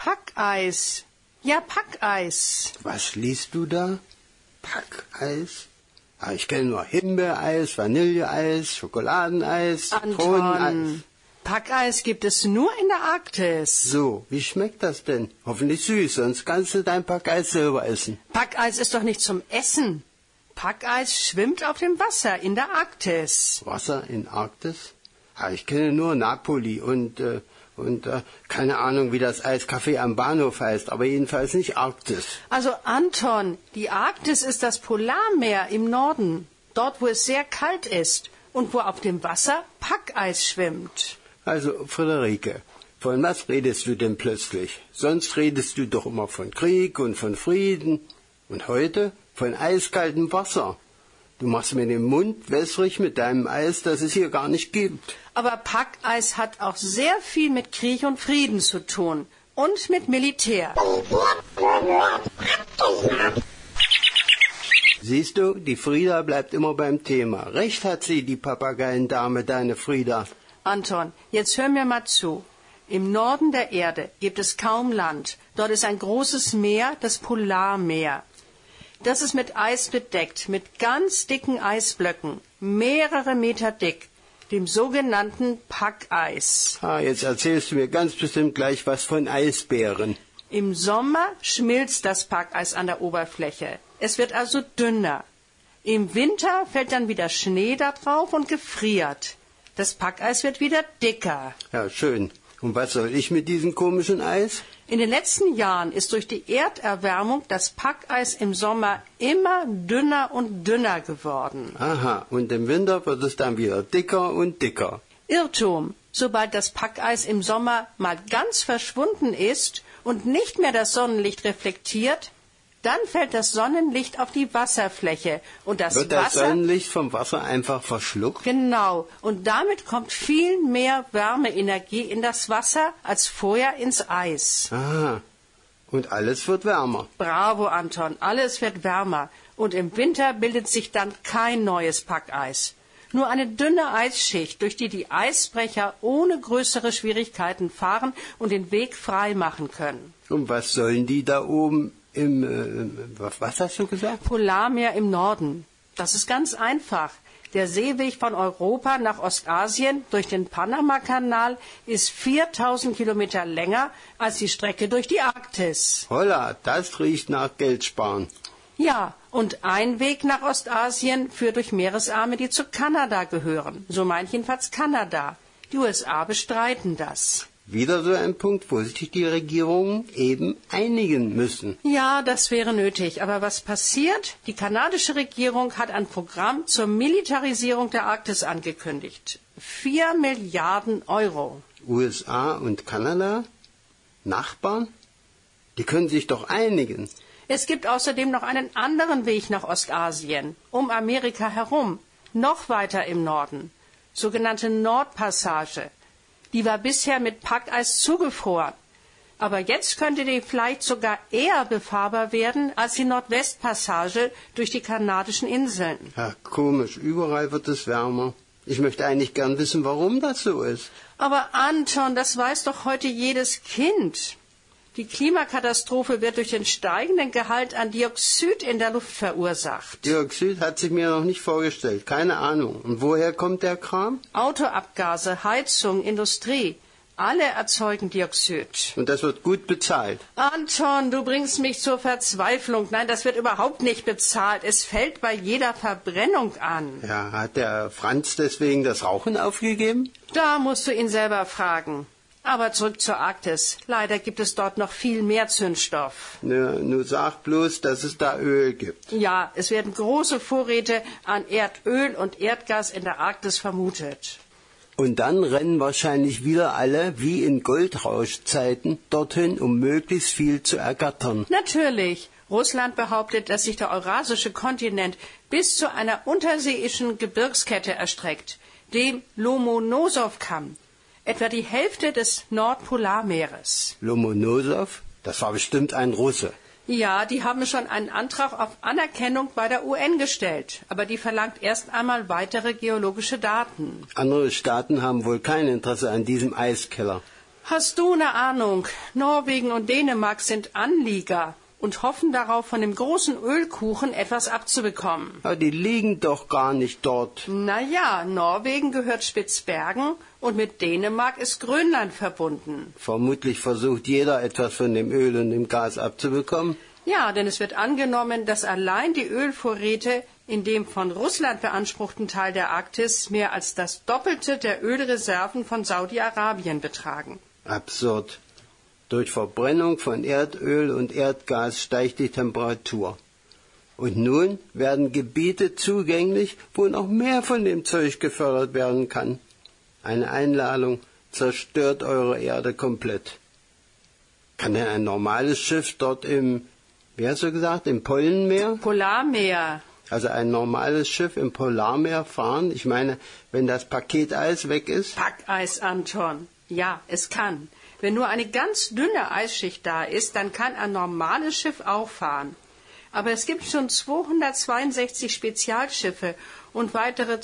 Packeis. Ja, Packeis. Was liest du da? Packeis? Ah, ich kenne nur Himbeereis, Vanilleeis, Schokoladeneis, Zitroneneis. Anton, Packeis gibt es nur in der Arktis. So, wie schmeckt das denn? Hoffentlich süß, sonst kannst du dein Packeis selber essen. Packeis ist doch nicht zum Essen. Packeis schwimmt auf dem Wasser in der Arktis. Wasser in Arktis? Ah, ich kenne nur Napoli und keine Ahnung, wie das Eiscafé am Bahnhof heißt, aber jedenfalls nicht Arktis. Also Anton, die Arktis ist das Polarmeer im Norden. Dort, wo es sehr kalt ist und wo auf dem Wasser Packeis schwimmt. Also, Friederike, von was redest du denn plötzlich? Sonst redest du doch immer von Krieg und von Frieden. Und heute von eiskaltem Wasser. Du machst mir den Mund wässrig mit deinem Eis, das es hier gar nicht gibt. Aber Packeis hat auch sehr viel mit Krieg und Frieden zu tun. Und mit Militär. Siehst du, die Frieda bleibt immer beim Thema. Recht hat sie, die Papageiendame, deine Frieda. Anton, jetzt hör mir mal zu. Im Norden der Erde gibt es kaum Land. Dort ist ein großes Meer, das Polarmeer. Das ist mit Eis bedeckt, mit ganz dicken Eisblöcken, mehrere Meter dick, dem sogenannten Packeis. Ah, jetzt erzählst du mir ganz bestimmt gleich was von Eisbären. Im Sommer schmilzt das Packeis an der Oberfläche. Es wird also dünner. Im Winter fällt dann wieder Schnee da drauf und gefriert. Das Packeis wird wieder dicker. Ja, schön. Und was soll ich mit diesem komischen Eis? In den letzten Jahren ist durch die Erderwärmung das Packeis im Sommer immer dünner und dünner geworden. Aha, und im Winter wird es dann wieder dicker und dicker. Irrtum. Sobald das Packeis im Sommer mal ganz verschwunden ist und nicht mehr das Sonnenlicht reflektiert, dann fällt das Sonnenlicht auf die Wasserfläche und das Wird das Sonnenlicht vom Wasser einfach verschluckt? Genau. Und damit kommt viel mehr Wärmeenergie in das Wasser als vorher ins Eis. Aha. Und alles wird wärmer. Bravo, Anton. Alles wird wärmer. Und im Winter bildet sich dann kein neues Packeis. Nur eine dünne Eisschicht, durch die die Eisbrecher ohne größere Schwierigkeiten fahren und den Weg frei machen können. Und was sollen die da oben was hast du gesagt? Polarmeer im Norden. Das ist ganz einfach. Der Seeweg von Europa nach Ostasien durch den Panamakanal ist 4000 Kilometer länger als die Strecke durch die Arktis. Holla, das riecht nach Geldsparen. Ja, und ein Weg nach Ostasien führt durch Meeresarme, die zu Kanada gehören. So meint jedenfalls Kanada. Die USA bestreiten das. Wieder so ein Punkt, wo sich die Regierungen eben einigen müssen. Ja, das wäre nötig. Aber was passiert? Die kanadische Regierung hat ein Programm zur Militarisierung der Arktis angekündigt. 4 Milliarden Euro. USA und Kanada? Nachbarn? Die können sich doch einigen. Es gibt außerdem noch einen anderen Weg nach Ostasien, um Amerika herum, noch weiter im Norden. Sogenannte Nordpassage. Die war bisher mit Packeis zugefroren. Aber jetzt könnte die vielleicht sogar eher befahrbar werden als die Nordwestpassage durch die kanadischen Inseln. Ja, komisch, überall wird es wärmer. Ich möchte eigentlich gern wissen, warum das so ist. Aber Anton, das weiß doch heute jedes Kind. Die Klimakatastrophe wird durch den steigenden Gehalt an Dioxid in der Luft verursacht. Dioxid hat sich mir noch nicht vorgestellt, keine Ahnung. Und woher kommt der Kram? Autoabgase, Heizung, Industrie, alle erzeugen Dioxid. Und das wird gut bezahlt. Anton, du bringst mich zur Verzweiflung. Nein, das wird überhaupt nicht bezahlt. Es fällt bei jeder Verbrennung an. Ja, hat der Franz deswegen das Rauchen aufgegeben? Da musst du ihn selber fragen. Aber zurück zur Arktis. Leider gibt es dort noch viel mehr Zündstoff. Nur sag bloß, dass es da Öl gibt. Ja, es werden große Vorräte an Erdöl und Erdgas in der Arktis vermutet. Und dann rennen wahrscheinlich wieder alle, wie in Goldrauschzeiten, dorthin, um möglichst viel zu ergattern. Natürlich. Russland behauptet, dass sich der eurasische Kontinent bis zu einer unterseeischen Gebirgskette erstreckt, dem Lomonossow-Kamm. Etwa die Hälfte des Nordpolarmeeres. Lomonossow? Das war bestimmt ein Russe. Ja, die haben schon einen Antrag auf Anerkennung bei der UN gestellt. Aber die verlangt erst einmal weitere geologische Daten. Andere Staaten haben wohl kein Interesse an diesem Eiskeller. Hast du eine Ahnung? Norwegen und Dänemark sind Anlieger und hoffen darauf, von dem großen Ölkuchen etwas abzubekommen. Aber die liegen doch gar nicht dort. Naja, Norwegen gehört Spitzbergen und mit Dänemark ist Grönland verbunden. Vermutlich versucht jeder etwas von dem Öl und dem Gas abzubekommen. Ja, denn es wird angenommen, dass allein die Ölvorräte in dem von Russland beanspruchten Teil der Arktis mehr als das Doppelte der Ölreserven von Saudi-Arabien betragen. Absurd. Durch Verbrennung von Erdöl und Erdgas steigt die Temperatur. Und nun werden Gebiete zugänglich, wo noch mehr von dem Zeug gefördert werden kann. Eine Einladung zerstört eure Erde komplett. Kann denn ein normales Schiff dort wie hast du gesagt, im Pollenmeer? Polarmeer. Also ein normales Schiff im Polarmeer fahren? Ich meine, wenn das Paketeis weg ist? Packeis, Anton. Ja, es kann. Wenn nur eine ganz dünne Eisschicht da ist, dann kann ein normales Schiff auch fahren. Aber es gibt schon 262 Spezialschiffe und weitere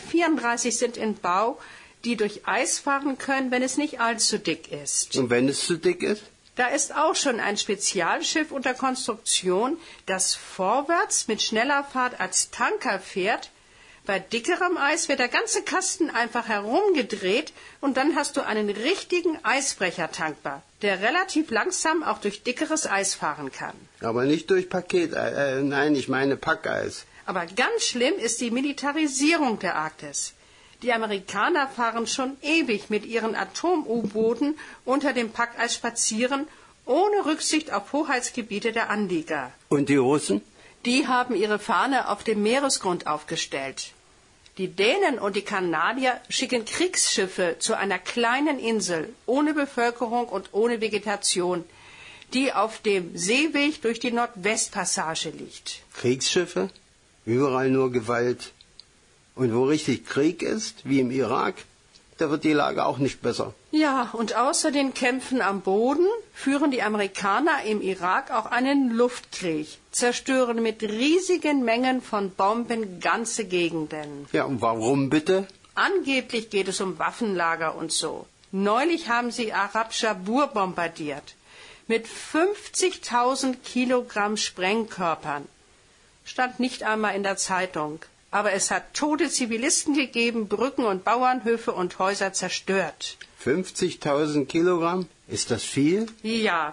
234 sind in Bau, die durch Eis fahren können, wenn es nicht allzu dick ist. Und wenn es zu dick ist? Da ist auch schon ein Spezialschiff unter Konstruktion, das vorwärts mit schneller Fahrt als Tanker fährt. Bei dickerem Eis wird der ganze Kasten einfach herumgedreht und dann hast du einen richtigen Eisbrecher tankbar, der relativ langsam auch durch dickeres Eis fahren kann. Aber nicht durch Paketeis, nein, ich meine Packeis. Aber ganz schlimm ist die Militarisierung der Arktis. Die Amerikaner fahren schon ewig mit ihren Atom-U-Booten unter dem Packeis spazieren, ohne Rücksicht auf Hoheitsgebiete der Anlieger. Und die Russen? Die haben ihre Fahne auf dem Meeresgrund aufgestellt. Die Dänen und die Kanadier schicken Kriegsschiffe zu einer kleinen Insel, ohne Bevölkerung und ohne Vegetation, die auf dem Seeweg durch die Nordwestpassage liegt. Kriegsschiffe? Überall nur Gewalt. Und wo richtig Krieg ist, wie im Irak, da wird die Lage auch nicht besser. Ja, und außer den Kämpfen am Boden führen die Amerikaner im Irak auch einen Luftkrieg, zerstören mit riesigen Mengen von Bomben ganze Gegenden. Ja, und warum bitte? Angeblich geht es um Waffenlager und so. Neulich haben sie Arab Schabur bombardiert mit 50.000 Kilogramm Sprengkörpern. Stand nicht einmal in der Zeitung. Aber es hat tote Zivilisten gegeben, Brücken und Bauernhöfe und Häuser zerstört. 50.000 Kilogramm? Ist das viel? Ja,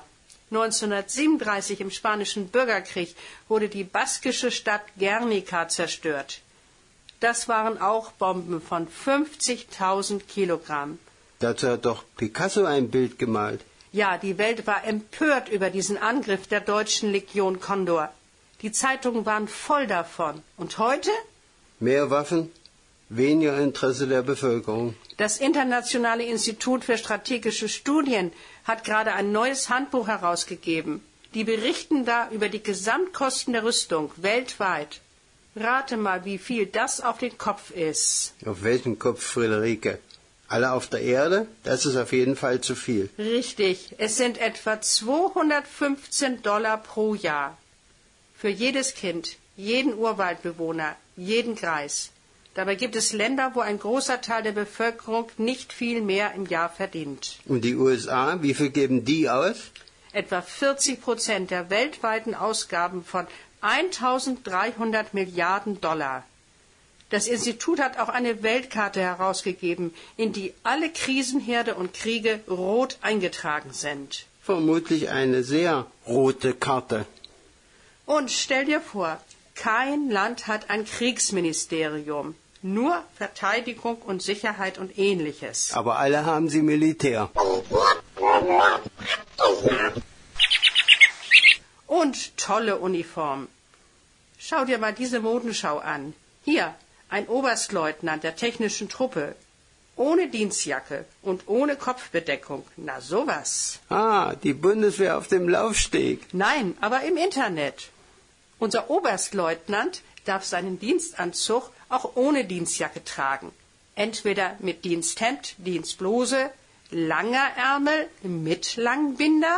1937 im Spanischen Bürgerkrieg wurde die baskische Stadt Guernica zerstört. Das waren auch Bomben von 50.000 Kilogramm. Dazu hat doch Picasso ein Bild gemalt. Ja, die Welt war empört über diesen Angriff der deutschen Legion Condor. Die Zeitungen waren voll davon. Und heute? Mehr Waffen, weniger Interesse der Bevölkerung. Das Internationale Institut für strategische Studien hat gerade ein neues Handbuch herausgegeben. Die berichten da über die Gesamtkosten der Rüstung weltweit. Rate mal, wie viel das auf den Kopf ist. Auf welchen Kopf, Friederike? Alle auf der Erde? Das ist auf jeden Fall zu viel. Richtig, es sind etwa $215 pro Jahr. Für jedes Kind, jeden Urwaldbewohner, jeden Kreis. Dabei gibt es Länder, wo ein großer Teil der Bevölkerung nicht viel mehr im Jahr verdient. Und die USA, wie viel geben die aus? Etwa 40% der weltweiten Ausgaben von 1.300 Milliarden $. Das Institut hat auch eine Weltkarte herausgegeben, in die alle Krisenherde und Kriege rot eingetragen sind. Vermutlich eine sehr rote Karte. Und stell dir vor, kein Land hat ein Kriegsministerium, nur Verteidigung und Sicherheit und Ähnliches. Aber alle haben sie Militär. Und tolle Uniformen. Schau dir mal diese Modenschau an. Hier, ein Oberstleutnant der technischen Truppe. Ohne Dienstjacke und ohne Kopfbedeckung. Na sowas. Ah, die Bundeswehr auf dem Laufsteg. Nein, aber im Internet. Unser Oberstleutnant darf seinen Dienstanzug auch ohne Dienstjacke tragen. Entweder mit Diensthemd, Dienstbluse, langer Ärmel mit Langbinder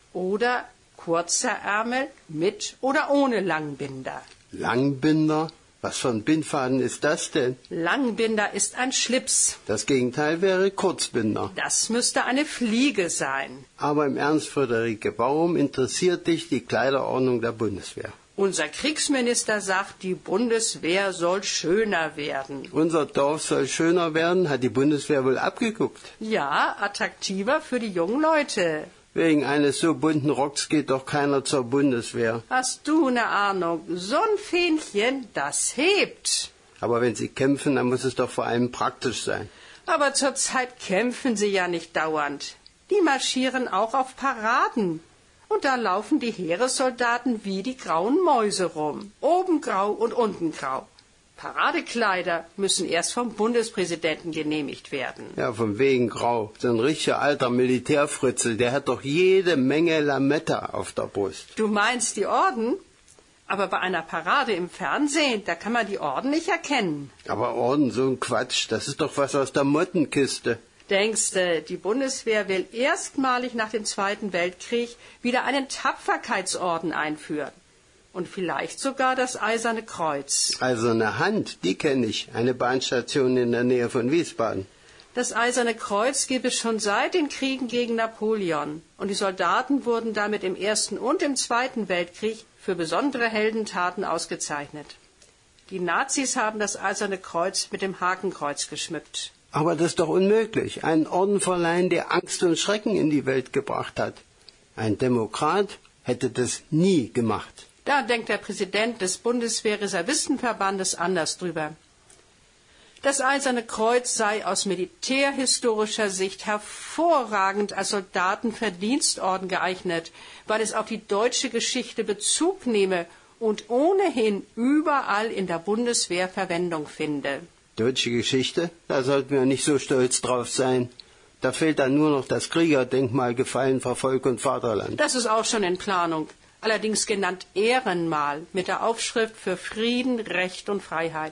oder kurzer Ärmel mit oder ohne Langbinder. Langbinder? Was für ein Bindfaden ist das denn? Langbinder ist ein Schlips. Das Gegenteil wäre Kurzbinder. Das müsste eine Fliege sein. Aber im Ernst, Friederike, warum interessiert dich die Kleiderordnung der Bundeswehr? Unser Kriegsminister sagt, die Bundeswehr soll schöner werden. Unser Dorf soll schöner werden, hat die Bundeswehr wohl abgeguckt. Ja, attraktiver für die jungen Leute. Wegen eines so bunten Rocks geht doch keiner zur Bundeswehr. Hast du eine Ahnung? So ein Fähnchen, das hebt. Aber wenn sie kämpfen, dann muss es doch vor allem praktisch sein. Aber zurzeit kämpfen sie ja nicht dauernd. Die marschieren auch auf Paraden. Und da laufen die Heeressoldaten wie die grauen Mäuse rum. Oben grau und unten grau. Paradekleider müssen erst vom Bundespräsidenten genehmigt werden. Ja, von wegen grau. So ein richtiger alter Militärfritzel, der hat doch jede Menge Lametta auf der Brust. Du meinst die Orden? Aber bei einer Parade im Fernsehen, da kann man die Orden nicht erkennen. Aber Orden, so ein Quatsch, das ist doch was aus der Mottenkiste. Denkste, die Bundeswehr will erstmalig nach dem Zweiten Weltkrieg wieder einen Tapferkeitsorden einführen. Und vielleicht sogar das Eiserne Kreuz. Also eine Hand, die kenne ich. Eine Bahnstation in der Nähe von Wiesbaden. Das Eiserne Kreuz gibt es schon seit den Kriegen gegen Napoleon. Und die Soldaten wurden damit im Ersten und im Zweiten Weltkrieg für besondere Heldentaten ausgezeichnet. Die Nazis haben das Eiserne Kreuz mit dem Hakenkreuz geschmückt. Aber das ist doch unmöglich. Einen Orden verleihen, der Angst und Schrecken in die Welt gebracht hat. Ein Demokrat hätte das nie gemacht. Da denkt der Präsident des Bundeswehr-Reservistenverbandes anders drüber. Das Eiserne Kreuz sei aus militärhistorischer Sicht hervorragend als Soldatenverdienstorden geeignet, weil es auf die deutsche Geschichte Bezug nehme und ohnehin überall in der Bundeswehr Verwendung finde. Deutsche Geschichte? Da sollten wir nicht so stolz drauf sein. Da fehlt dann nur noch das Kriegerdenkmal Gefallen vor Volk und Vaterland. Das ist auch schon in Planung. Allerdings genannt Ehrenmal mit der Aufschrift für Frieden, Recht und Freiheit.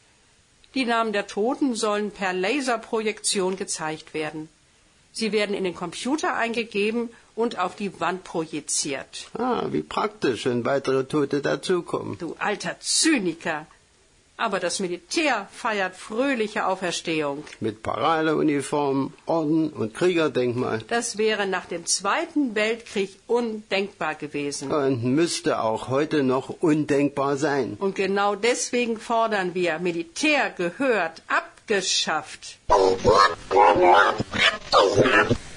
Die Namen der Toten sollen per Laserprojektion gezeigt werden. Sie werden in den Computer eingegeben und auf die Wand projiziert. Ah, wie praktisch, wenn weitere Tote dazukommen. Du alter Zyniker! Aber das Militär feiert fröhliche Auferstehung. Mit Paradeuniform, Orden und Kriegerdenkmal. Das wäre nach dem Zweiten Weltkrieg undenkbar gewesen. Und müsste auch heute noch undenkbar sein. Und genau deswegen fordern wir, Militär gehört abgeschafft.